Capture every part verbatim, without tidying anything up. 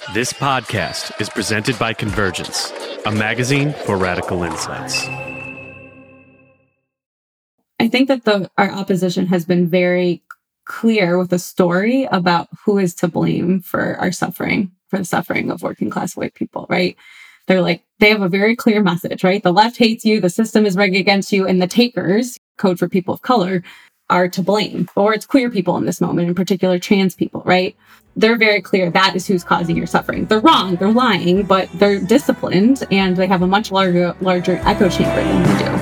This podcast is presented by Convergence, a magazine for radical insights. I think that the our opposition has been very clear with a story about who is to blame for our suffering, for the suffering of working class white people, right? They're like, they have a very clear message, right? The left hates you, the system is rigged against you, and the takers, code for people of color, are to blame. Or it's queer people in this moment, in particular trans people, right? They're very clear that is who's causing your suffering. They're wrong, they're lying, but they're disciplined and they have a much larger, larger echo chamber than we do.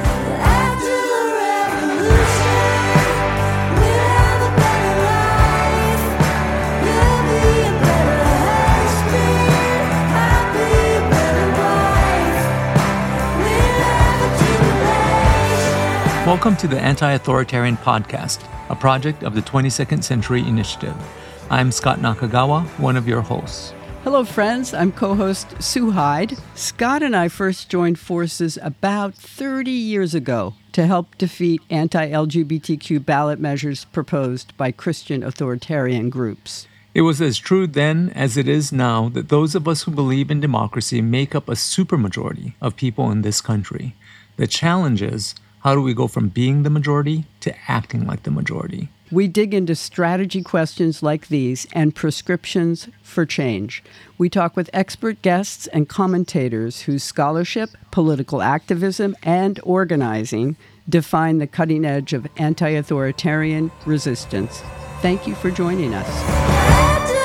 Welcome to the Anti-Authoritarian Podcast, a project of the twenty-second Century Initiative. I'm Scott Nakagawa, one of your hosts. Hello, friends. I'm co-host Sue Hyde. Scott and I first joined forces about thirty years ago to help defeat anti-L G B T Q ballot measures proposed by Christian authoritarian groups. It was as true then as it is now that those of us who believe in democracy make up a supermajority of people in this country. The challenge is, how do we go from being the majority to acting like the majority? We dig into strategy questions like these and prescriptions for change. We talk with expert guests and commentators whose scholarship, political activism, and organizing define the cutting edge of anti-authoritarian resistance. Thank you for joining us.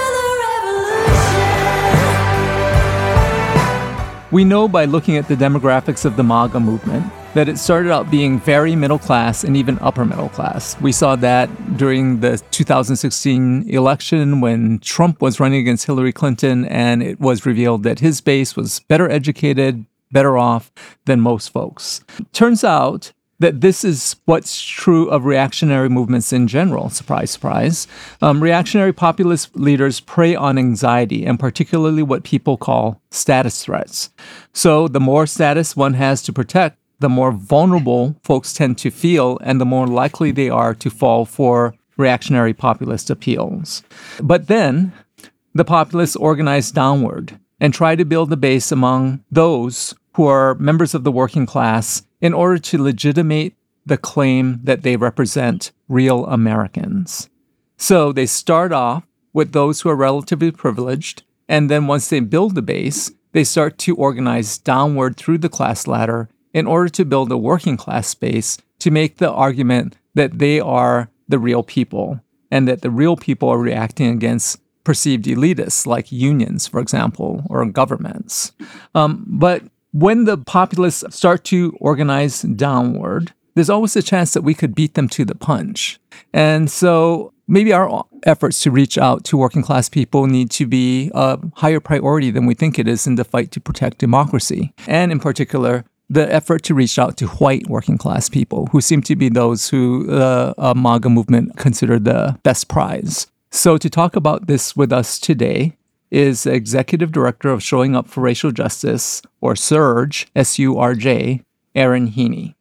We know by looking at the demographics of the MAGA movement that it started out being very middle class and even upper middle class. We saw that during the two thousand sixteen election when Trump was running against Hillary Clinton, and it was revealed that his base was better educated, better off than most folks. Turns out that this is what's true of reactionary movements in general. Surprise, surprise. Um, reactionary populist leaders prey on anxiety, and particularly what people call status threats. So the more status one has to protect, the more vulnerable folks tend to feel, and the more likely they are to fall for reactionary populist appeals. But then, the populists organize downward and try to build a base among those who are members of the working class in order to legitimate the claim that they represent real Americans. So they start off with those who are relatively privileged, and then once they build the base, they start to organize downward through the class ladder in order to build a working class space to make the argument that they are the real people and that the real people are reacting against perceived elitists like unions, for example, or governments. Um, but when the populists start to organize downward, there's always a chance that we could beat them to the punch. And so maybe our efforts to reach out to working class people need to be a higher priority than we think it is in the fight to protect democracy. And in particular, the effort to reach out to white working class people, who seem to be those who the uh, MAGA movement consider the best prize. So to talk about this with us today is Executive Director of Showing Up for Racial Justice, or SURJ, S U R J, Erin Heaney.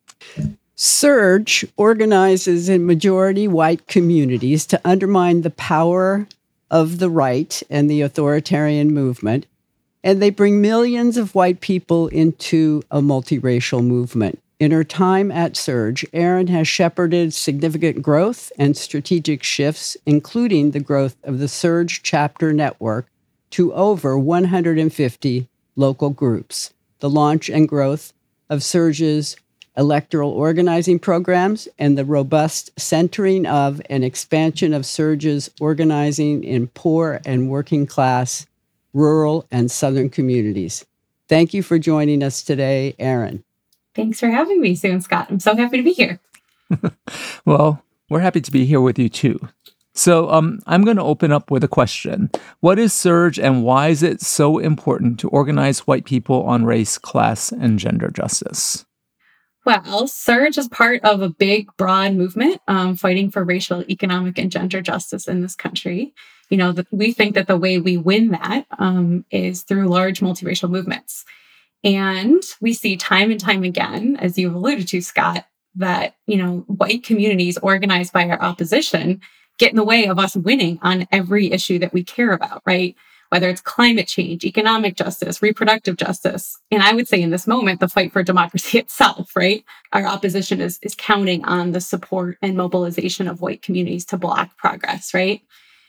SURJ organizes in majority white communities to undermine the power of the right and the authoritarian movement, and they bring millions of white people into a multiracial movement. In her time at SURJ, Erin has shepherded significant growth and strategic shifts, including the growth of the SURJ chapter network to over one hundred fifty local groups, the launch and growth of SURJ's electoral organizing programs, and the robust centering of and expansion of SURJ's organizing in poor and working class, rural and southern communities. Thank you for joining us today, Erin. Thanks for having me, Sue and Scott. I'm so happy to be here. Well, we're happy to be here with you too. So um, I'm going to open up with a question. What is SURJ, and why is it so important to organize white people on race, class, and gender justice? Well, SURJ is part of a big, broad movement um, fighting for racial, economic, and gender justice in this country. You know, the, we think that the way we win that um, is through large multiracial movements. And we see time and time again, as you've alluded to, Scott, that, you know, white communities organized by our opposition get in the way of us winning on every issue that we care about, right? whether it's climate change, economic justice, reproductive justice. And I would say in this moment, the fight for democracy itself, right? Our opposition is, is counting on the support and mobilization of white communities to block progress, right?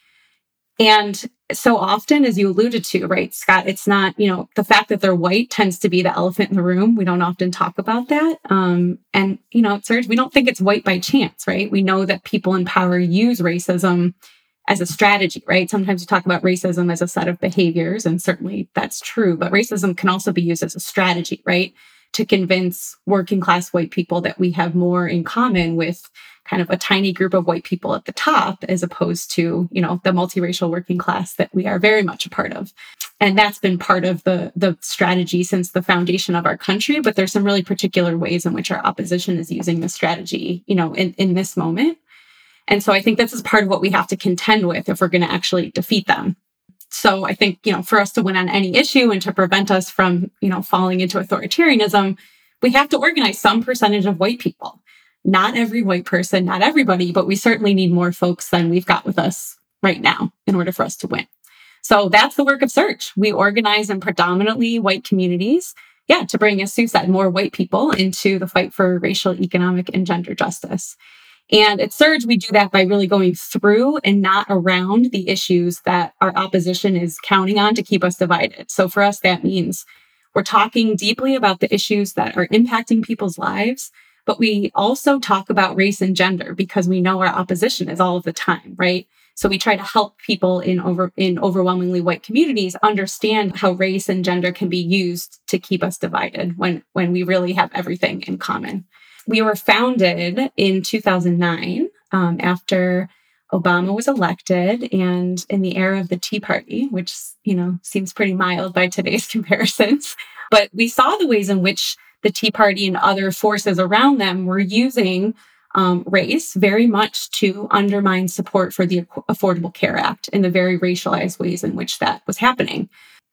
And so often, as you alluded to, right, Scott, it's not, you know, the fact that they're white tends to be the elephant in the room. We don't often talk about that. Um, and, you know, Serge, we don't think it's white by chance, right? We know that people in power use racism as a strategy, right? Sometimes we talk about racism as a set of behaviors, and certainly that's true, but racism can also be used as a strategy, right? To convince working class white people that we have more in common with kind of a tiny group of white people at the top, as opposed to, you know, the multiracial working class that we are very much a part of. And that's been part of the, the strategy since the foundation of our country. But there's some really particular ways in which our opposition is using this strategy, you know, in, in this moment. And so I think this is part of what we have to contend with if we're going to actually defeat them. So I think, you know, for us to win on any issue and to prevent us from, you know, falling into authoritarianism, we have to organize some percentage of white people. Not every white person, not everybody, but we certainly need more folks than we've got with us right now in order for us to win. So that's the work of Surge. We organize in predominantly white communities, yeah, to bring, as Sue said, more white people into the fight for racial, economic, and gender justice. And at Surge, we do that by really going through and not around the issues that our opposition is counting on to keep us divided. So for us, that means we're talking deeply about the issues that are impacting people's lives, but we also talk about race and gender because we know our opposition is all of the time, right? So we try to help people in over in overwhelmingly white communities understand how race and gender can be used to keep us divided when, when we really have everything in common. We were founded in two thousand nine um, after Obama was elected and in the era of the Tea Party, which, you know, seems pretty mild by today's comparisons. But we saw the ways in which the Tea Party and other forces around them were using um, race very much to undermine support for the Affordable Care Act in the very racialized ways in which that was happening.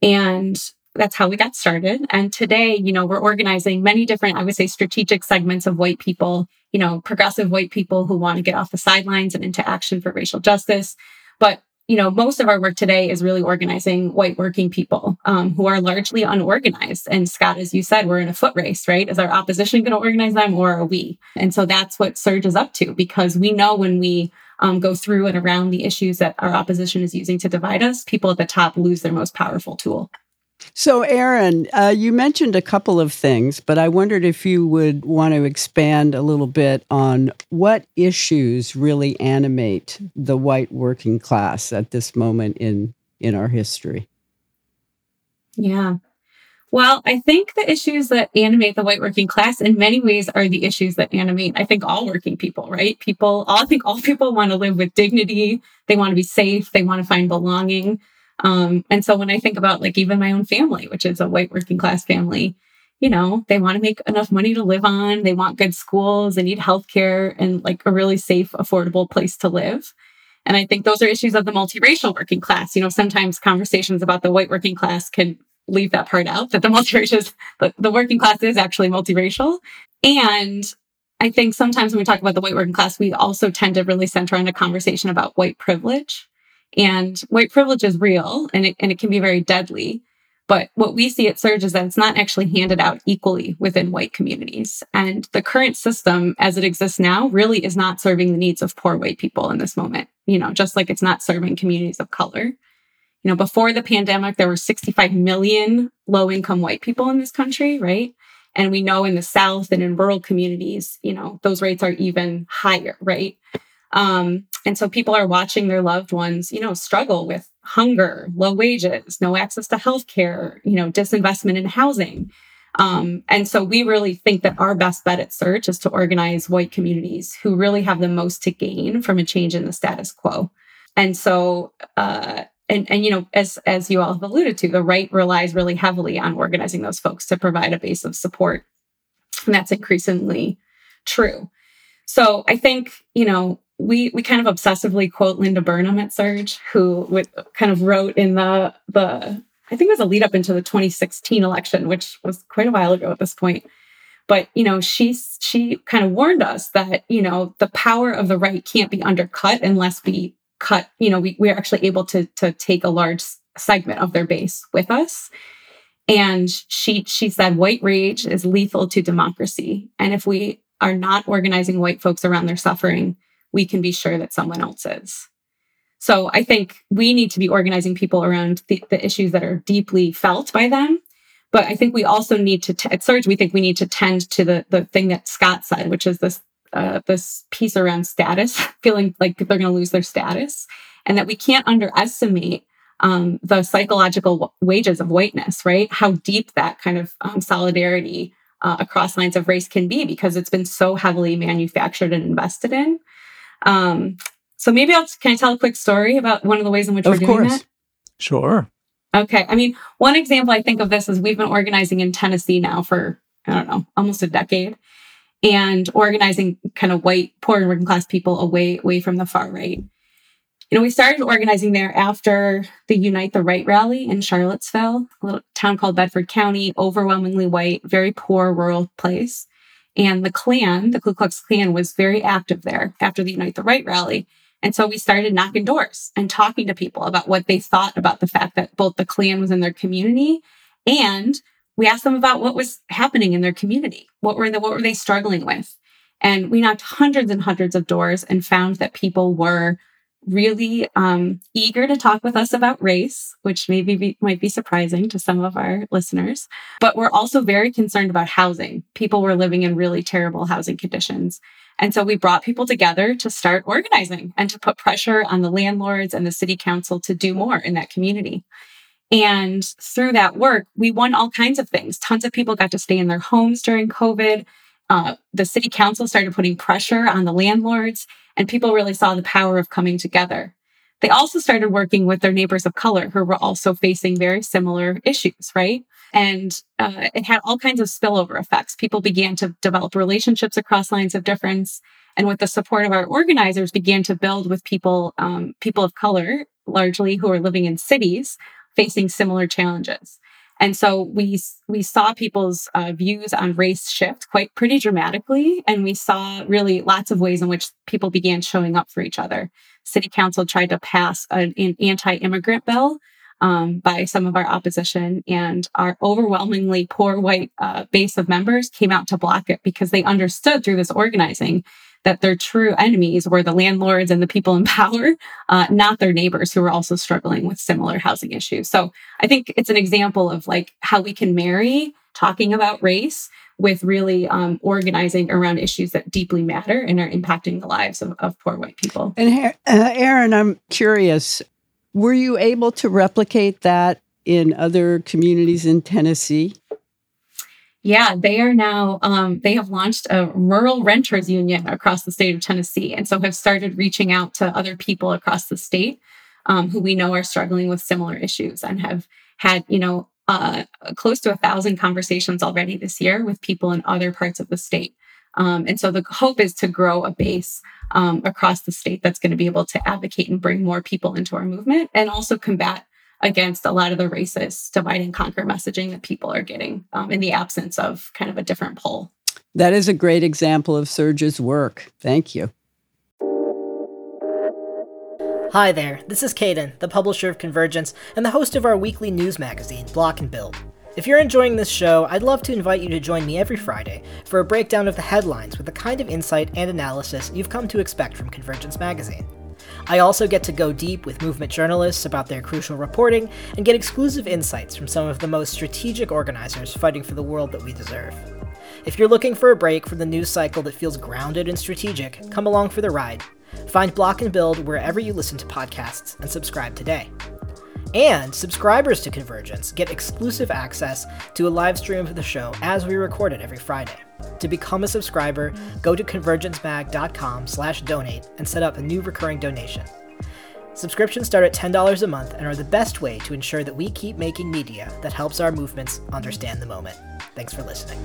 And that's how we got started. And today, you know, we're organizing many different, I would say, strategic segments of white people, you know, progressive white people who want to get off the sidelines and into action for racial justice. But, you know, most of our work today is really organizing white working people um, who are largely unorganized. And Scott, as you said, we're in a foot race, right? Is our opposition going to organize them or are we? And so that's what Surge is up to, because we know when we um, go through and around the issues that our opposition is using to divide us, people at the top lose their most powerful tool. So, Erin, uh, you mentioned a couple of things, but I wondered if you would want to expand a little bit on what issues really animate the white working class at this moment in, in our history. Yeah. Well, I think the issues that animate the white working class in many ways are the issues that animate, I think, all working people, right? People, I think all people want to live with dignity. They want to be safe. They want to find belonging. Um, and so when I think about like even my own family, which is a white working class family, you know, they want to make enough money to live on. They want good schools. They need healthcare and like a really safe, affordable place to live. And I think those are issues of the multiracial working class. You know, sometimes conversations about the white working class can leave that part out, that the multiracial, the, the working class is actually multiracial. And I think sometimes when we talk about the white working class, we also tend to really center on a conversation about white privilege. And white privilege is real and it, and it can be very deadly. But what we see at Surge is that it's not actually handed out equally within white communities. And the current system as it exists now really is not serving the needs of poor white people in this moment, you know, just like it's not serving communities of color. You know, before the pandemic, there were sixty-five million low-income white people in this country, right? And we know in the South and in rural communities, you know, those rates are even higher, right? Um, and so people are watching their loved ones, you know, struggle with hunger, low wages, no access to healthcare, you know, disinvestment in housing. Um, and so we really think that our best bet at Surge is to organize white communities who really have the most to gain from a change in the status quo. And so, uh, and, and, you know, as, as you all have alluded to, the right relies really heavily on organizing those folks to provide a base of support. And that's increasingly true. So I think, you know, we we kind of obsessively quote Linda Burnham at Surge, who would, kind of wrote in the, the, I think it was a lead up into the twenty sixteen election, which was quite a while ago at this point. But, you know, she, she kind of warned us that, you know, the power of the right can't be undercut unless we cut, you know, we, we're actually able to, to take a large segment of their base with us. And she she said, white rage is lethal to democracy. And if we are not organizing white folks around their suffering, we can be sure that someone else is. So I think we need to be organizing people around the, the issues that are deeply felt by them. But I think we also need to, t- at Surge, we think we need to tend to the, the thing that Scott said, which is this uh, this piece around status, feeling like they're going to lose their status, and that we can't underestimate um, the psychological w- wages of whiteness, right? How deep that kind of um, solidarity uh, across lines of race can be, because it's been so heavily manufactured and invested in. Um, so maybe I'll, can I tell a quick story about one of the ways in which Of we're doing course. that? Sure. Okay. I mean, one example I think of this is we've been organizing in Tennessee now for, I don't know, almost a decade, and organizing kind of white, poor and working class people away, away from the far right. You know, we started organizing there after the Unite the Right rally in Charlottesville, a little town called Bedford County, overwhelmingly white, very poor rural place. And the Klan, the Ku Klux Klan, was very active there after the Unite the Right rally. And so we started knocking doors and talking to people about what they thought about the fact that both the Klan was in their community, and we asked them about what was happening in their community. What were the, what were they struggling with? And we knocked hundreds and hundreds of doors and found that people were really um, eager to talk with us about race, which maybe be, might be surprising to some of our listeners. But we're also very concerned about housing. People were living in really terrible housing conditions. And so we brought people together to start organizing and to put pressure on the landlords and the city council to do more in that community. And through that work, we won all kinds of things. Tons of people got to stay in their homes during COVID. Uh, the city council started putting pressure on the landlords, and people really saw the power of coming together. They also started working with their neighbors of color who were also facing very similar issues, right? And uh, it had all kinds of spillover effects. People began to develop relationships across lines of difference, and with the support of our organizers, began to build with people, um, people of color, largely who are living in cities, facing similar challenges. And so we we saw people's uh, views on race shift quite pretty dramatically, and we saw really lots of ways in which people began showing up for each other. City council tried to pass an, an anti-immigrant bill um, by some of our opposition, and our overwhelmingly poor white uh, base of members came out to block it because they understood through this organizing that their true enemies were the landlords and the people in power, uh, not their neighbors who were also struggling with similar housing issues. So I think it's an example of like how we can marry talking about race with really um, organizing around issues that deeply matter and are impacting the lives of, of poor white people. And uh, Erin, I'm curious, were you able to replicate that in other communities in Tennessee? Yeah, they are now, um, they have launched a rural renters union across the state of Tennessee. And so have started reaching out to other people across the state um, who we know are struggling with similar issues, and have had, you know, uh, close to a thousand conversations already this year with people in other parts of the state. Um, and so the hope is to grow a base um, across the state that's going to be able to advocate and bring more people into our movement, and also combat against a lot of the racist divide and conquer messaging that people are getting um, in the absence of kind of a different pull. That is a great example of Surge's work. Thank you. Hi there, this is Caden, the publisher of Convergence and the host of our weekly news magazine, Block and Build. If you're enjoying this show, I'd love to invite you to join me every Friday for a breakdown of the headlines with the kind of insight and analysis you've come to expect from Convergence magazine. I also get to go deep with movement journalists about their crucial reporting and get exclusive insights from some of the most strategic organizers fighting for the world that we deserve. If you're looking for a break from the news cycle that feels grounded and strategic, come along for the ride. Find Block and Build wherever you listen to podcasts and subscribe today. And subscribers to Convergence get exclusive access to a live stream of the show as we record it every Friday. To become a subscriber, go to convergencemag.com slash donate and set up a new recurring donation. Subscriptions start at ten dollars a month and are the best way to ensure that we keep making media that helps our movements understand the moment. Thanks for listening.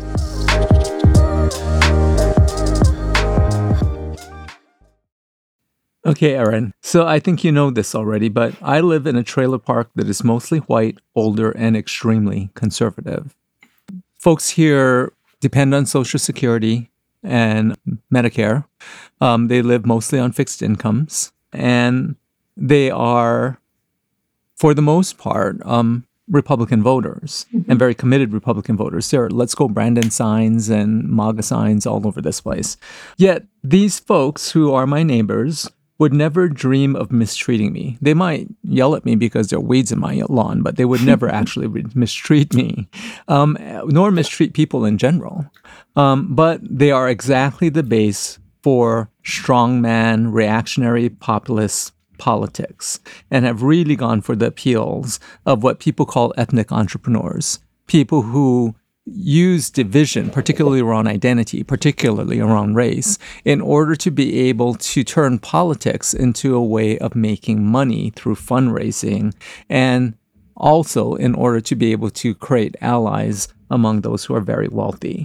Okay, Erin. So I think you know this already, but I live in a trailer park that is mostly white, older, and extremely conservative. Folks here depend on Social Security and Medicare. Um, they live mostly on fixed incomes, and they are for the most part, um, Republican voters mm-hmm. and very committed Republican voters. There are Let's Go Brandon signs and MAGA signs all over this place. Yet these folks who are my neighbors would never dream of mistreating me. They might yell at me because there are weeds in my lawn, but they would never actually mistreat me, um, nor mistreat people in general. Um, but they are exactly the base for strongman, reactionary, populist politics, and have really gone for the appeals of what people call ethnic entrepreneurs, people who use division, particularly around identity, particularly around race, in order to be able to turn politics into a way of making money through fundraising, and also in order to be able to create allies among those who are very wealthy.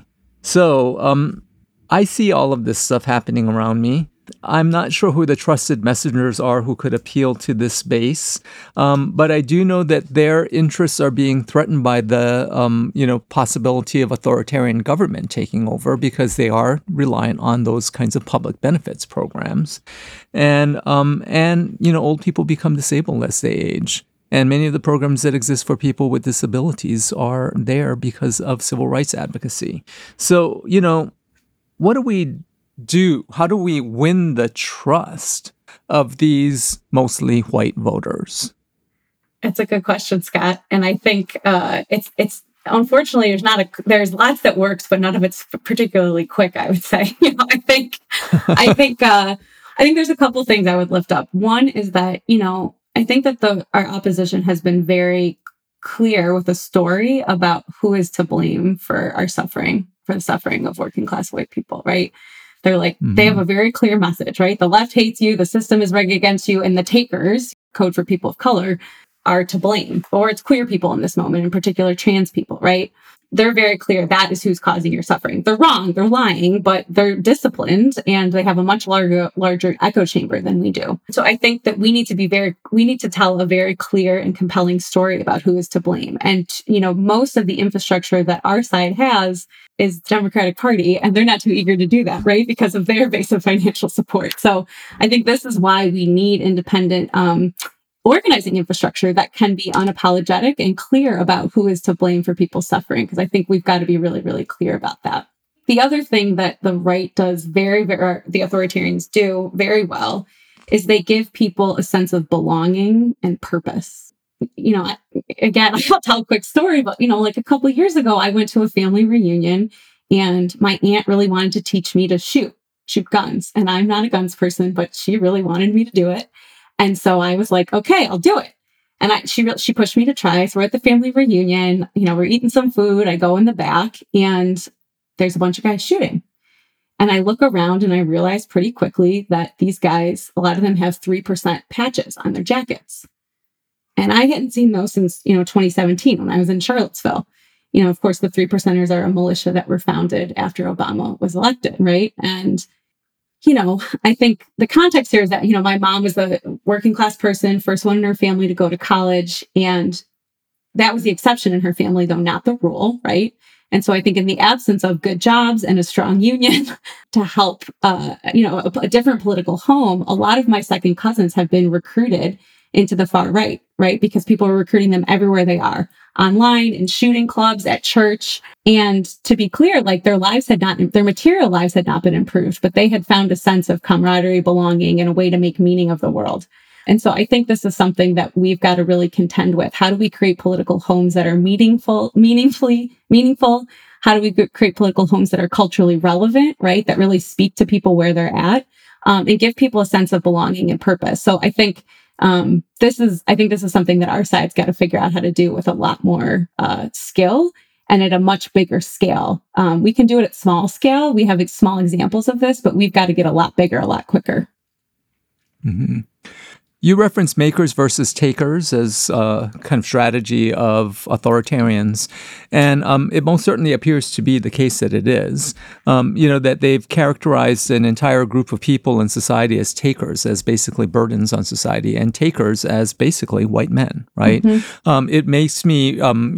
So um, I see all of this stuff happening around me. I'm not sure who the trusted messengers are who could appeal to this base, um, but I do know that their interests are being threatened by the, um, you know, possibility of authoritarian government taking over because they are reliant on those kinds of public benefits programs, and um, and you know, old people become disabled as they age, and many of the programs that exist for people with disabilities are there because of civil rights advocacy. So, you know, what do we do? How do we win the trust of these mostly white voters? It's a good question, Scott. And I think uh, it's it's unfortunately there's not a there's lots that works, but none of it's particularly quick. I would say. You know, I think I think uh, I think there's a couple things I would lift up. One is that you know I think that the our opposition has been very clear with a story about who is to blame for our suffering, for the suffering of working class white people, right? They're like, mm-hmm. they have a very clear message, right? The left hates you, the system is rigged against you, and the takers, code for people of color, are to blame. Or it's queer people in this moment, in particular trans people, right? They're very clear that is who's causing your suffering. They're wrong, they're lying, but they're disciplined and they have a much larger, larger echo chamber than we do. So I think that we need to be very, we need to tell a very clear and compelling story about who is to blame. And, you know, most of the infrastructure that our side has is the Democratic Party, and they're not too eager to do that, right? Because of their base of financial support. So I think this is why we need independent, um, organizing infrastructure that can be unapologetic and clear about who is to blame for people's suffering, because I think we've got to be really, really clear about that. The other thing that the right does very, very, the authoritarians do very well is they give people a sense of belonging and purpose. You know, again, I'll tell a quick story, but, you know, like a couple of years ago, I went to a family reunion and my aunt really wanted to teach me to shoot, shoot guns. And I'm not a guns person, but she really wanted me to do it. And so I was like, okay, I'll do it. And I, she she pushed me to try. So we're at the family reunion, you know, we're eating some food. I go in the back and there's a bunch of guys shooting. And I look around and I realize pretty quickly that these guys, a lot of them have three percent patches on their jackets. And I hadn't seen those since, you know, twenty seventeen when I was in Charlottesville. You know, of course, the three percenters are a militia that were founded after Obama was elected, right? And you know, I think the context here is that, you know, my mom was a working class person, first one in her family to go to college. And that was the exception in her family, though not the rule, right? And so I think in the absence of good jobs and a strong union to help, uh, you know, a, a different political home, a lot of my second cousins have been recruited into the far right, right? Because people are recruiting them everywhere they are, online, in shooting clubs, at church. And to be clear, like their lives had not, their material lives had not been improved, but they had found a sense of camaraderie, belonging, and a way to make meaning of the world. And so I think this is something that we've got to really contend with. How do we create political homes that are meaningful, meaningfully meaningful? How do we create political homes that are culturally relevant, right? That really speak to people where they're at, um, and give people a sense of belonging and purpose. So I think Um, this is, I think this is something that our side's got to figure out how to do with a lot more uh, skill and at a much bigger scale. Um, we can do it at small scale. We have small examples of this, but we've got to get a lot bigger, a lot quicker. Mm-hmm. You reference makers versus takers as a kind of strategy of authoritarians, and um, it most certainly appears to be the case that it is. Um, you know, that they've characterized an entire group of people in society as takers, as basically burdens on society, and takers as basically white men, right? Mm-hmm. Um, it makes me, um, you know,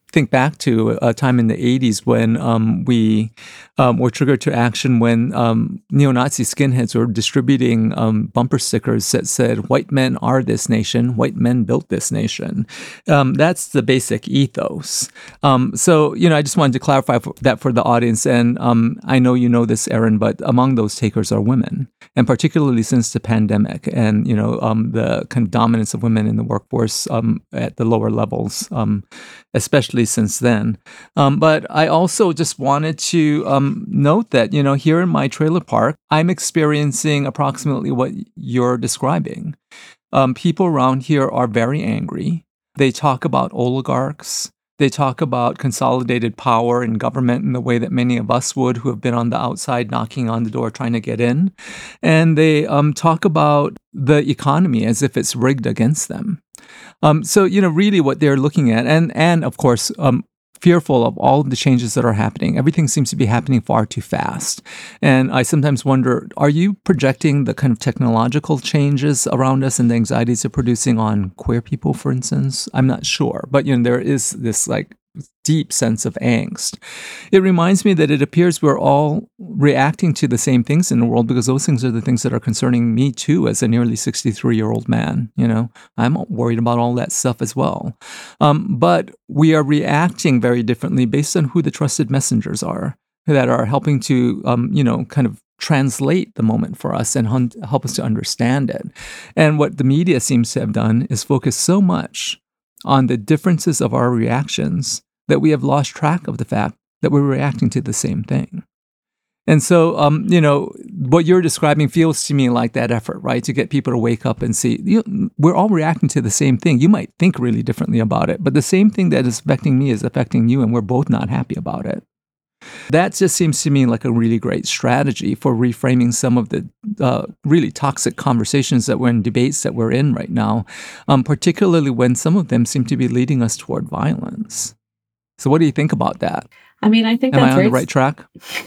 think back to a time in the eighties when um, we um, were triggered to action when um, neo-Nazi skinheads were distributing um, bumper stickers that said, "White men are this nation, white men built this nation." Um, that's the basic ethos. Um, so, you know, I just wanted to clarify for, that for the audience. And um, I know you know this, Erin, but among those takers are women. And particularly since the pandemic and, you know, um, the kind of dominance of women in the workforce um, at the lower levels, um, especially since then. Um, but I also just wanted to um, note that, you know, here in my trailer park, I'm experiencing approximately what you're describing. Um, people around here are very angry. They talk about oligarchs. They talk about consolidated power in government in the way that many of us would who have been on the outside knocking on the door trying to get in. And they um, talk about the economy as if it's rigged against them. Um, so, you know, really what they're looking at, and, and of course, um, fearful of all of the changes that are happening. Everything seems to be happening far too fast. And I sometimes wonder, are you projecting the kind of technological changes around us and the anxieties they're producing on queer people, for instance? I'm not sure. But, you know, there is this like deep sense of angst. It reminds me that it appears we're all reacting to the same things in the world because those things are the things that are concerning me too as a nearly sixty-three-year-old man. You know, I'm worried about all that stuff as well. Um, but we are reacting very differently based on who the trusted messengers are that are helping to, um, you know, kind of translate the moment for us and hun- help us to understand it. And what the media seems to have done is focus so much on the differences of our reactions that we have lost track of the fact that we're reacting to the same thing. And so, um, you know, what you're describing feels to me like that effort, right? To get people to wake up and see, you know, we're all reacting to the same thing. You might think really differently about it, but the same thing that is affecting me is affecting you, and we're both not happy about it. That just seems to me like a really great strategy for reframing some of the uh, really toxic conversations that we're in, debates that we're in right now, um, particularly when some of them seem to be leading us toward violence. So what do you think about that? I mean, I think Am that's I on right. the right track?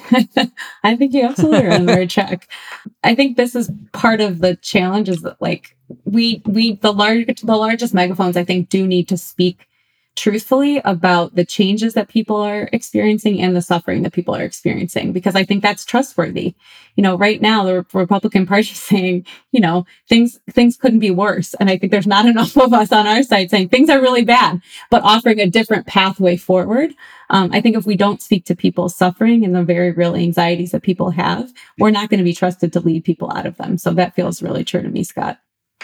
I think you absolutely are on the right track. I think this is part of the challenge is that like we we the large the largest megaphones I think do need to speak truthfully about the changes that people are experiencing and the suffering that people are experiencing, because I think that's trustworthy. You know, right now the Republican Party is saying, you know, things things couldn't be worse. And I think there's not enough of us on our side saying things are really bad, but offering a different pathway forward. Um, I think if we don't speak to people's suffering and the very real anxieties that people have, we're not going to be trusted to lead people out of them. So that feels really true to me, Scott.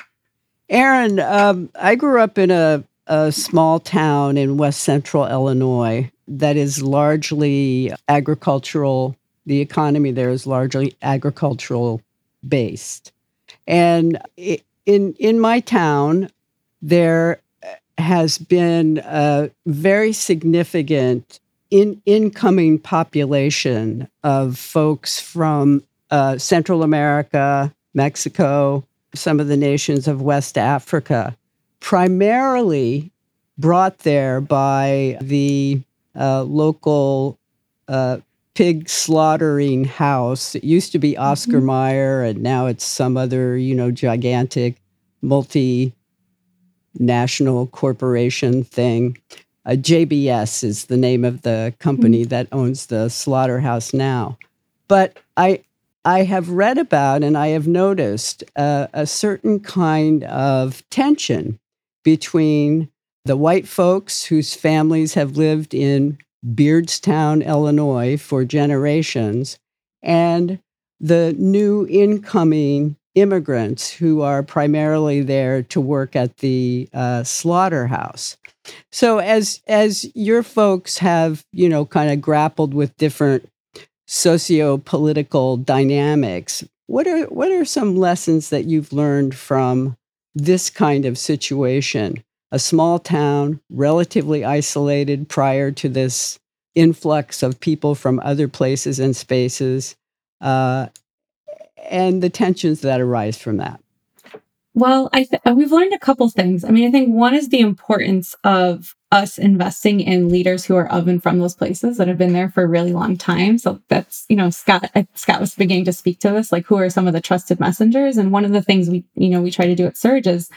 Erin, um, I grew up in a a small town in west central Illinois that is largely agricultural. The economy there is largely agricultural based. And in in my town, there has been a very significant in, incoming population of folks from uh, Central America, Mexico, some of the nations of West Africa, primarily brought there by the uh, local uh, pig slaughtering house. It used to be Oscar mm-hmm. Mayer, and now it's some other, you know, gigantic multinational corporation thing. Uh, J B S is the name of the company mm-hmm. that owns the slaughterhouse now. But I I have read about and I have noticed uh, a certain kind of tension between the white folks whose families have lived in Beardstown, Illinois for generations, and the new incoming immigrants who are primarily there to work at the uh, slaughterhouse. So as as your folks have, you know, kind of grappled with different socio-political dynamics, what are what are some lessons that you've learned from this kind of situation? A small town, relatively isolated prior to this influx of people from other places and spaces, uh, and the tensions that arise from that. Well, I th- we've learned a couple things. I mean, I think one is the importance of us investing in leaders who are of and from those places that have been there for a really long time. So that's, you know, Scott, Scott was beginning to speak to this, like who are some of the trusted messengers? And one of the things we, you know, we try to do at Surge is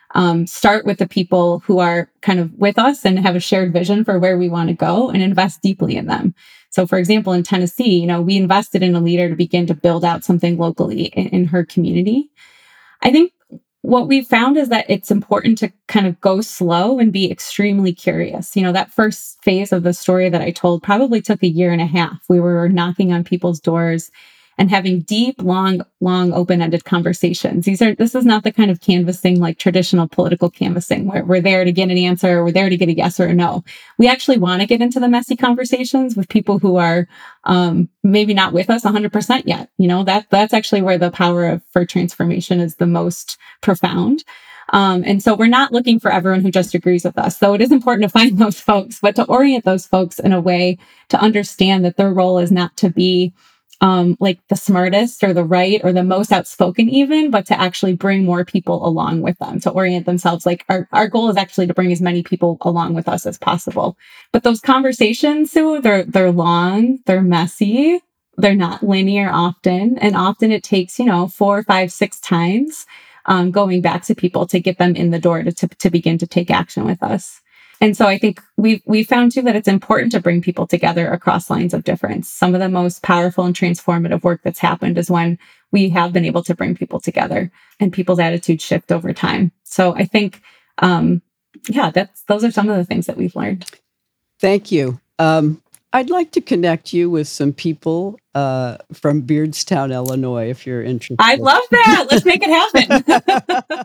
um, start with the people who are kind of with us and have a shared vision for where we want to go and invest deeply in them. So for example, in Tennessee, you know, we invested in a leader to begin to build out something locally in, in her community. I think what we've found is that it's important to kind of go slow and be extremely curious. You know, that first phase of the story that I told probably took a year and a half. We were knocking on people's doors and having deep, long, long open-ended conversations. These are, this is not the kind of canvassing like traditional political canvassing where we're there to get an answer, or we're there to get a yes or a no. We actually want to get into the messy conversations with people who are um, maybe not with us one hundred percent yet. You know, that that's actually where the power of for transformation is the most profound. Um, and so we're not looking for everyone who just agrees with us. So it is important to find those folks, but to orient those folks in a way to understand that their role is not to be Um, like the smartest or the right or the most outspoken even, but to actually bring more people along with them, to orient themselves. Like our, our goal is actually to bring as many people along with us as possible. But those conversations, Sue, they're, they're long, they're messy, they're not linear often. And often it takes, you know, four, five, six times um, going back to people to get them in the door to, to, to begin to take action with us. And so I think we've, we found too that it's important to bring people together across lines of difference. Some of the most powerful and transformative work that's happened is when we have been able to bring people together and people's attitudes shift over time. So I think, um, yeah, that's, those are some of the things that we've learned. Thank you. Um, I'd like to connect you with some people uh, from Beardstown, Illinois, if you're interested. I'd love that. Let's make it happen.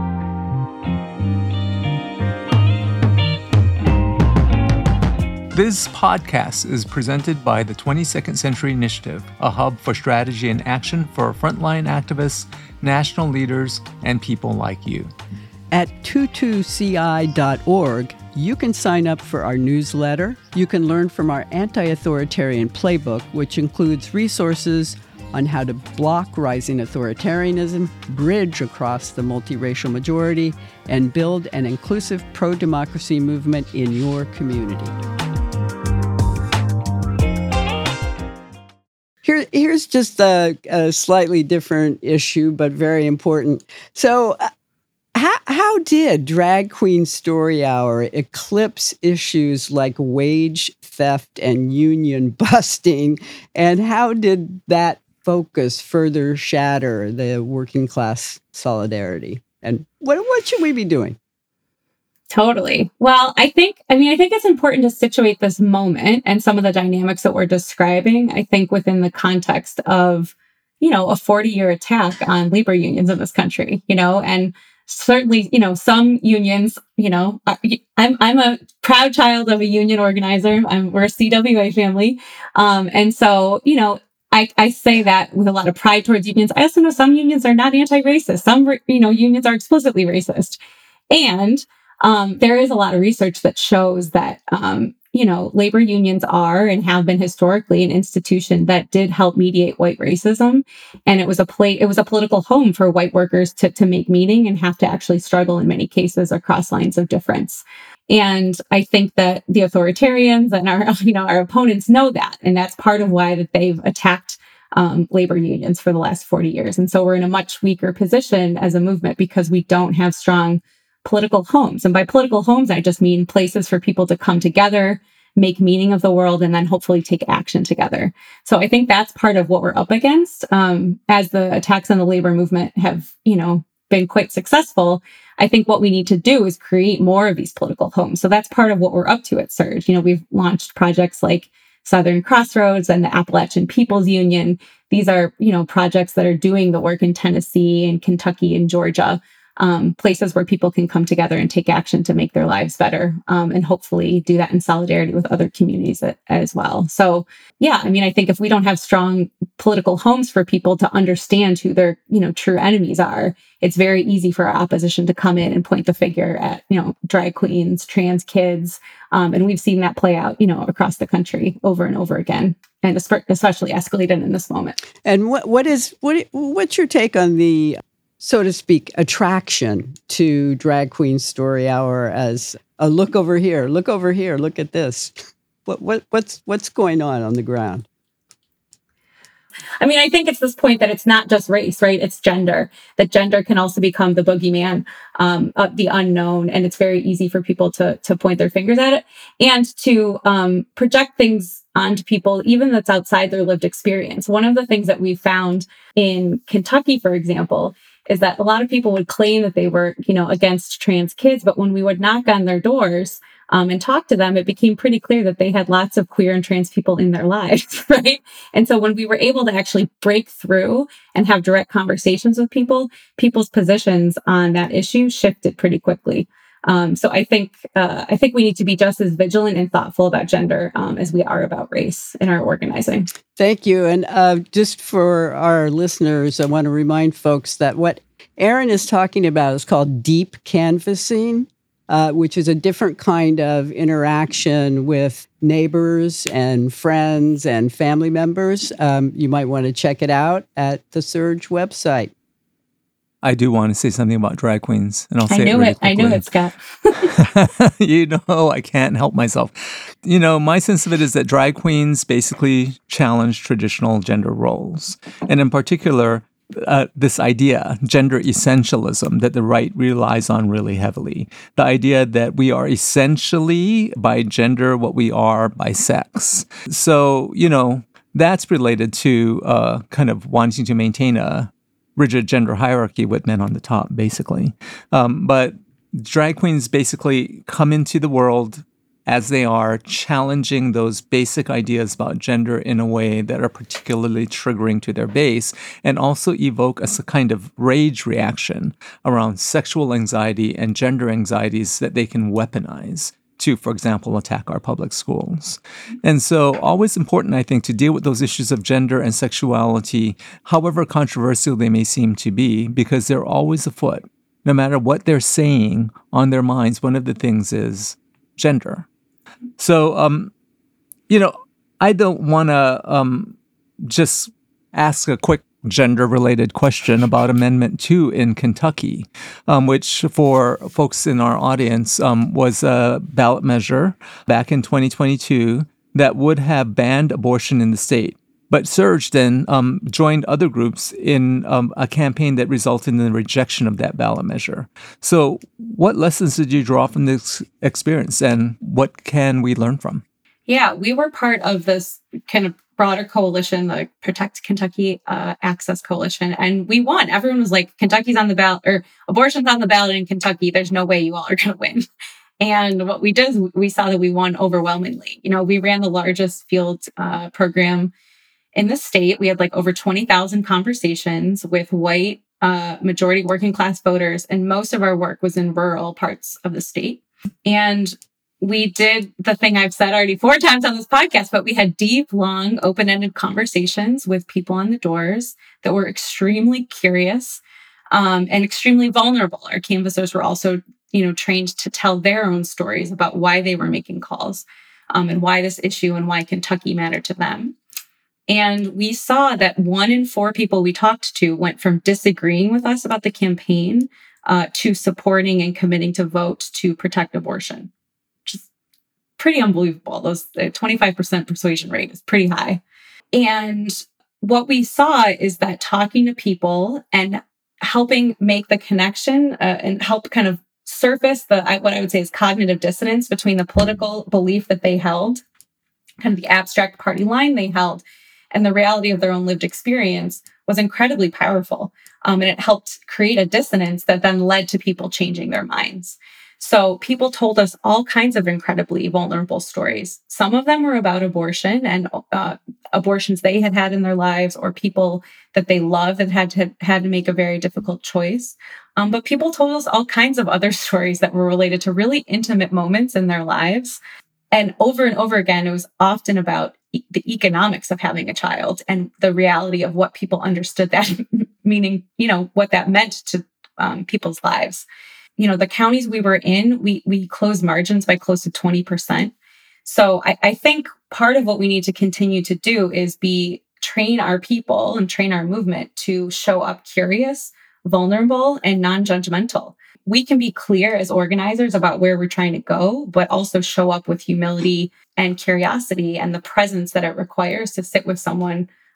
This podcast is presented by the twenty-second Century Initiative, a hub for strategy and action for frontline activists, national leaders, and people like you. At two two C I dot org, you can sign up for our newsletter. You can learn from our anti-authoritarian playbook, which includes resources on how to block rising authoritarianism, bridge across the multiracial majority, and build an inclusive pro-democracy movement in your community. Here, here's just a, a slightly different issue, but very important. So uh, how, how did Drag Queen Story Hour eclipse issues like wage theft and union busting? And how did that focus further shatter the working class solidarity? And what, what should we be doing? Totally. Well, I think, I mean, I think it's important to situate this moment and some of the dynamics that we're describing, I think within the context of, you know, a forty year attack on labor unions in this country, you know, and certainly, you know, some unions, you know, are, I'm, I'm a proud child of a union organizer. I'm, we're a C W A family. Um, and so, you know, I, I say that with a lot of pride towards unions. I also know some unions are not anti-racist. Some, you know, unions are explicitly racist. And Um, there is a lot of research that shows that, um, you know, labor unions are and have been historically an institution that did help mediate white racism. And it was a play, it was a political home for white workers to, to make meaning and have to actually struggle in many cases across lines of difference. And I think that the authoritarians and our, you know, our opponents know that. And that's part of why that they've attacked um, labor unions for the last forty years. And so we're in a much weaker position as a movement because we don't have strong political homes. And by political homes, I just mean places for people to come together, make meaning of the world, and then hopefully take action together. So I think that's part of what we're up against. Um, as the attacks on the labor movement have, you know, been quite successful, I think what we need to do is create more of these political homes. So that's part of what we're up to at Surge. You know, we've launched projects like Southern Crossroads and the Appalachian People's Union. These are, you know, projects that are doing the work in Tennessee and Kentucky and Georgia. Um, places where people can come together and take action to make their lives better, um, and hopefully do that in solidarity with other communities a, as well. So, yeah, I mean, I think if we don't have strong political homes for people to understand who their, you know, true enemies are, it's very easy for our opposition to come in and point the finger at, you know, drag queens, trans kids, um, and we've seen that play out, you know, across the country over and over again, and especially escalated in this moment. And what what is what what's your take on the, so to speak, attraction to Drag Queen Story Hour as a look over here, look over here, look at this? What what what's what's going on on the ground? I mean, I think it's this point that it's not just race, right? It's gender, that gender can also become the boogeyman, um, of the unknown. And it's very easy for people to, to point their fingers at it and to um, project things onto people, even that's outside their lived experience. One of the things that we found in Kentucky, for example, is that a lot of people would claim that they were, you know, against trans kids, but when we would knock on their doors um, and talk to them, it became pretty clear that they had lots of queer and trans people in their lives, right? And so when we were able to actually break through and have direct conversations with people, people's positions on that issue shifted pretty quickly. Um, so I think uh, I think we need to be just as vigilant and thoughtful about gender um, as we are about race in our organizing. Thank you. And uh, just for our listeners, I want to remind folks that what Erin is talking about is called deep canvassing, uh, which is a different kind of interaction with neighbors and friends and family members. Um, you might want to check it out at the Surge website. I do want to say something about drag queens, and I'll say I knew it really it. I knew it, Scott. You know, I can't help myself. You know, my sense of it is that drag queens basically challenge traditional gender roles. And in particular, uh, this idea, gender essentialism, that the right relies on really heavily. The idea that we are essentially by gender what we are by sex. So, you know, that's related to uh, kind of wanting to maintain a rigid gender hierarchy with men on the top, basically. Um, but drag queens basically come into the world as they are, challenging those basic ideas about gender in a way that are particularly triggering to their base, and also evoke a kind of rage reaction around sexual anxiety and gender anxieties that they can weaponize to, for example, attack our public schools. And so always important, I think, to deal with those issues of gender and sexuality, however controversial they may seem to be, because they're always afoot. No matter what they're saying on their minds, one of the things is gender. So, um, you know, I don't want to um, just ask a quick gender-related question about Amendment two in Kentucky, um, which for folks in our audience um, was a ballot measure back in twenty twenty-two that would have banned abortion in the state. But Surge then um, joined other groups in um, a campaign that resulted in the rejection of that ballot measure. So what lessons did you draw from this experience, and what can we learn from? Yeah, we were part of this kind of broader coalition, the Protect Kentucky uh, Access Coalition, and we won. Everyone was like, Kentucky's on the ballot, or abortion's on the ballot in Kentucky. There's no way you all are going to win. And what we did is we saw that we won overwhelmingly. You know, we ran the largest field uh, program in the state. We had like over twenty thousand conversations with white, uh, majority working class voters, and most of our work was in rural parts of the state. And we did the thing I've said already four times on this podcast, but we had deep, long, open-ended conversations with people on the doors that were extremely curious um, and extremely vulnerable. Our canvassers were also, you know, trained to tell their own stories about why they were making calls um, and why this issue and why Kentucky mattered to them. And we saw that one in four people we talked to went from disagreeing with us about the campaign uh, to supporting and committing to vote to protect abortion. Pretty unbelievable. Those the twenty-five percent persuasion rate is pretty high. And what we saw is that talking to people and helping make the connection uh, and help kind of surface the what I would say is cognitive dissonance between the political belief that they held, kind of the abstract party line they held, and the reality of their own lived experience was incredibly powerful. Um, and it helped create a dissonance that then led to people changing their minds. So people told us all kinds of incredibly vulnerable stories. Some of them were about abortion and uh, abortions they had had in their lives, or people that they love that had to had to make a very difficult choice. Um, but people told us all kinds of other stories that were related to really intimate moments in their lives. And over and over again, it was often about e- the economics of having a child and the reality of what people understood that, meaning, you know, what that meant to um, people's lives. You know, the counties we were in, we we closed margins by close to twenty percent. So I, I think part of what we need to continue to do is be train our people and train our movement to show up curious, vulnerable, and non-judgmental. We can be clear as organizers about where we're trying to go, but also show up with humility and curiosity and the presence that it requires to sit with someone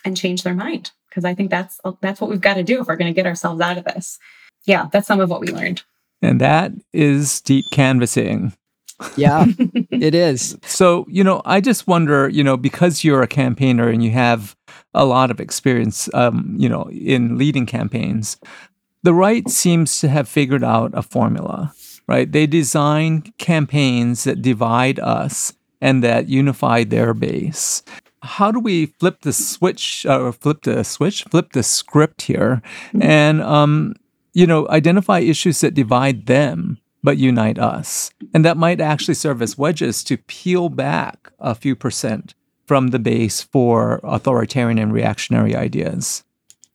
and change their mind. Because I think that's that's what we've got to do if we're going to get ourselves out of this. Yeah, that's some of what we learned. And that is deep canvassing. Yeah, it is. So, you know, I just wonder, you know, because you're a campaigner and you have a lot of experience, um, you know, in leading campaigns, the right seems to have figured out a formula, right? They design campaigns that divide us and that unify their base. How do we flip the switch, or flip the switch, flip the script here, and, um, you know, identify issues that divide them but unite us? And that might actually serve as wedges to peel back a few percent from the base for authoritarian and reactionary ideas.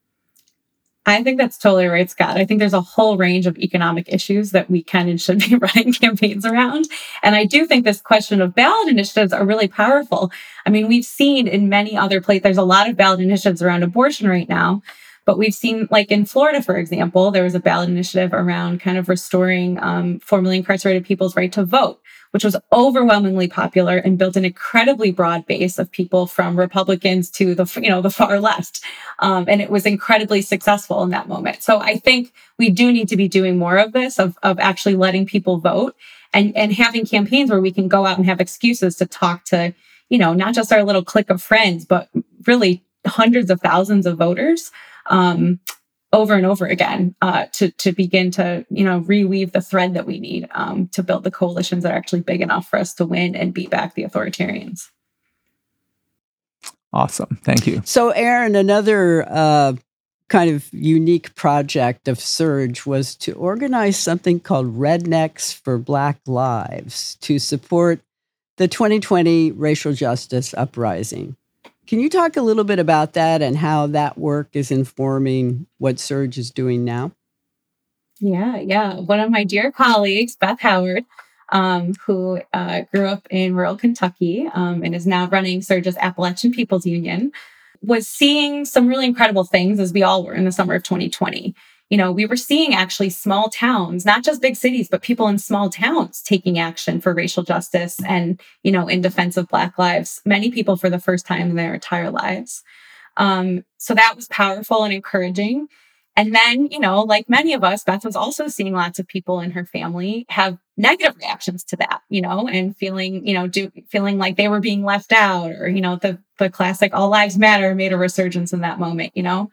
I think that's totally right, Scott. I think there's a whole range of economic issues that we can and should be running campaigns around. And I do think this question of ballot initiatives are really powerful. I mean, we've seen in many other places, there's a lot of ballot initiatives around abortion right now. But we've seen, like in Florida, for example, there was a ballot initiative around kind of restoring um, formerly incarcerated people's right to vote, which was overwhelmingly popular and built an incredibly broad base of people from Republicans to the, you know, the far left. Um, and it was incredibly successful in that moment. So I think we do need to be doing more of this, of, of actually letting people vote and, and having campaigns where we can go out and have excuses to talk to, you know, not just our little clique of friends, but really hundreds of thousands of voters. Um, over and over again, uh, to to begin to, you know, reweave the thread that we need um, to build the coalitions that are actually big enough for us to win and beat back the authoritarians. Awesome. Thank you. So, Aaron, another uh, kind of unique project of Surge was to organize something called Rednecks for Black Lives to support the twenty twenty racial justice uprising. Can you talk a little bit about that and how that work is informing what Surge is doing now? Yeah, yeah. One of my dear colleagues, Beth Howard, um, who uh, grew up in rural Kentucky um, and is now running Surge's Appalachian People's Union, was seeing some really incredible things, as we all were in the summer of twenty twenty. You know, we were seeing actually small towns, not just big cities, but people in small towns taking action for racial justice and, you know, in defense of Black lives, many people for the first time in their entire lives. Um, so that was powerful and encouraging. And then, you know, like many of us, Beth was also seeing lots of people in her family have negative reactions to that, you know, and feeling, you know, do, feeling like they were being left out, or, you know, the, the classic All Lives Matter made a resurgence in that moment, you know.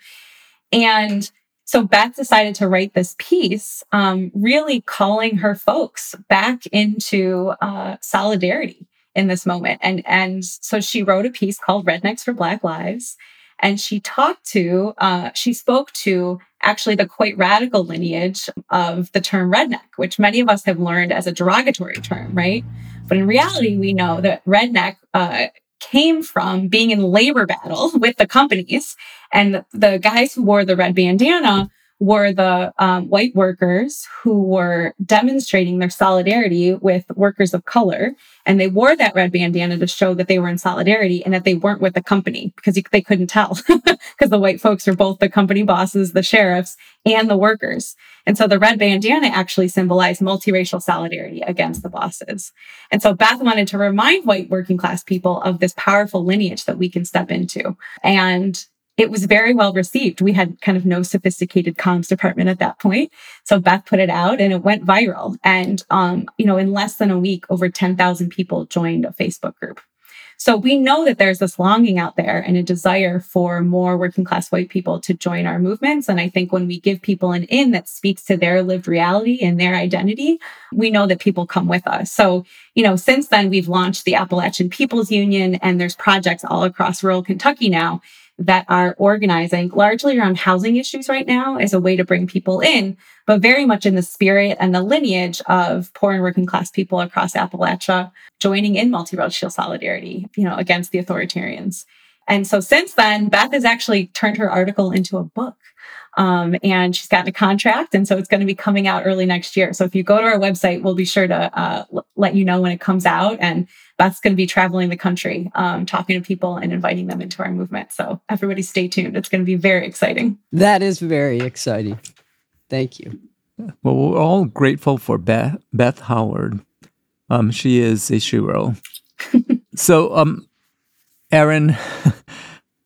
And so Beth decided to write this piece, um, really calling her folks back into uh, solidarity in this moment. And, and so she wrote a piece called Rednecks for Black Lives. And she talked to, uh, she spoke to actually the quite radical lineage of the term redneck, which many of us have learned as a derogatory term, right? But in reality, we know that redneck uh, came from being in labor battle with the companies. And the guys who wore the red bandana were the um, white workers who were demonstrating their solidarity with workers of color. And they wore that red bandana to show that they were in solidarity and that they weren't with the company, because they couldn't tell, because the white folks were both the company bosses, the sheriffs, and the workers. And so the red bandana actually symbolized multiracial solidarity against the bosses. And so Beth wanted to remind white working class people of this powerful lineage that we can step into. And it was very well received. We had kind of no sophisticated comms department at that point. So Beth put it out and it went viral. And, um, you know, in less than a week, over ten thousand people joined a Facebook group. So we know that there's this longing out there and a desire for more working class white people to join our movements. And I think when we give people an in that speaks to their lived reality and their identity, we know that people come with us. So, you know, since then, we've launched the Appalachian People's Union, and there's projects all across rural Kentucky now that are organizing largely around housing issues right now as a way to bring people in, but very much in the spirit and the lineage of poor and working class people across Appalachia joining in multiracial solidarity, you know, against the authoritarians. And so since then, Beth has actually turned her article into a book. Um, and she's gotten a contract. And so it's going to be coming out early next year. So if you go to our website, we'll be sure to uh, l- let you know when it comes out. And Beth's going to be traveling the country, um, talking to people and inviting them into our movement. So everybody stay tuned. It's going to be very exciting. That is very exciting. Thank you. Well, we're all grateful for Beth, Beth Howard. Um, she is a shero. So, um, Aaron,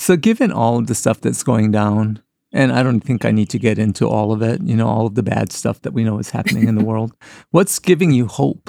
So given all of the stuff that's going down, and I don't think I need to get into all of it, you know, all of the bad stuff that we know is happening in the world, what's giving you hope?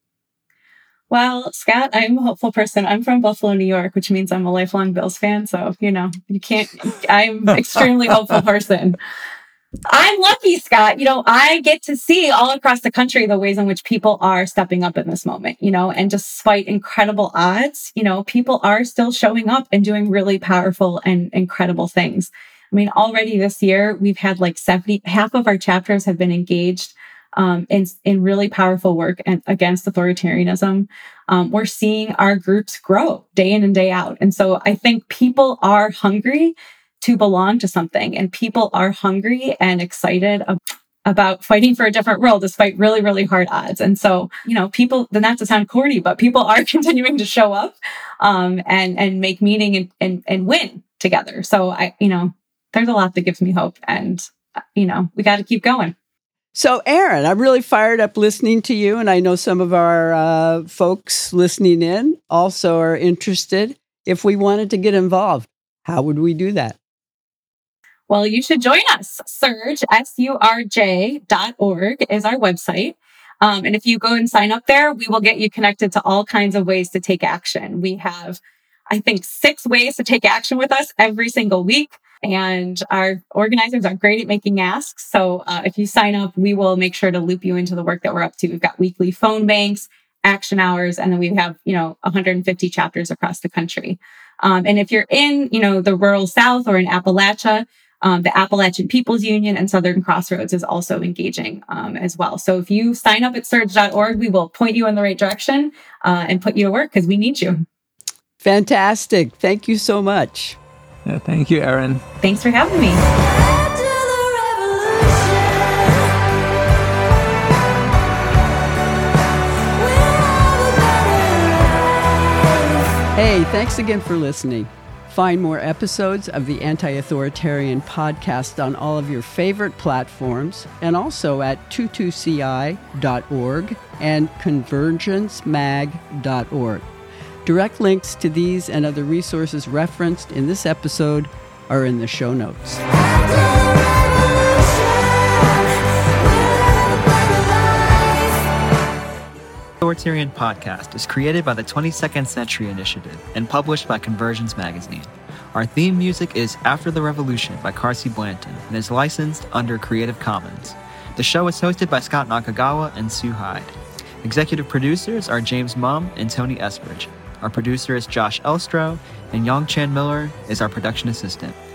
Well, Scott, I'm a hopeful person. I'm from Buffalo, New York, which means I'm a lifelong Bills fan. So, you know, you can't, I'm an extremely hopeful person. I'm lucky, Scott. You know, I get to see all across the country the ways in which people are stepping up in this moment, you know, and despite incredible odds, you know, people are still showing up and doing really powerful and incredible things. I mean, already this year, we've had like seventy, half of our chapters have been engaged um, in, in really powerful work and against authoritarianism. Um, we're seeing our groups grow day in and day out. And so I think people are hungry to belong to something, and people are hungry and excited ab- about fighting for a different world despite really, really hard odds. And so, you know, people, then not to sound corny, but people are continuing to show up um, and, and make meaning and, and, and win together. So I, you know, there's a lot that gives me hope, and, you know, we got to keep going. So, Erin, I'm really fired up listening to you, and I know some of our uh, folks listening in also are interested. If we wanted to get involved, how would we do that? Well, you should join us. Surj, S U R J dot org is our website. Um, and if you go and sign up there, we will get you connected to all kinds of ways to take action. We have, I think, six ways to take action with us every single week. And our organizers are great at making asks. So uh, if you sign up, we will make sure to loop you into the work that we're up to. We've got weekly phone banks, action hours, and then we have, you know, one hundred fifty chapters across the country. Um, and if you're in, you know, the rural South or in Appalachia, Um, the Appalachian People's Union and Southern Crossroads is also engaging um, as well. So if you sign up at surj dot org, we will point you in the right direction uh, and put you to work because we need you. Fantastic. Thank you so much. Yeah, thank you, Erin. Thanks for having me. Hey, thanks again for listening. Find more episodes of the Anti-Authoritarian Podcast on all of your favorite platforms and also at twenty-two C I dot org and convergence mag dot org. Direct links to these and other resources referenced in this episode are in the show notes. Authoritarian Podcast is created by the twenty-second Century Initiative and published by Convergence Magazine. Our theme music is After the Revolution by Carsey Blanton and is licensed under Creative Commons. The show is hosted by Scott Nakagawa and Sue Hyde. Executive producers are James Mumm and Tony Espridge. Our producer is Josh Elstro, and Yong Chan Miller is our production assistant.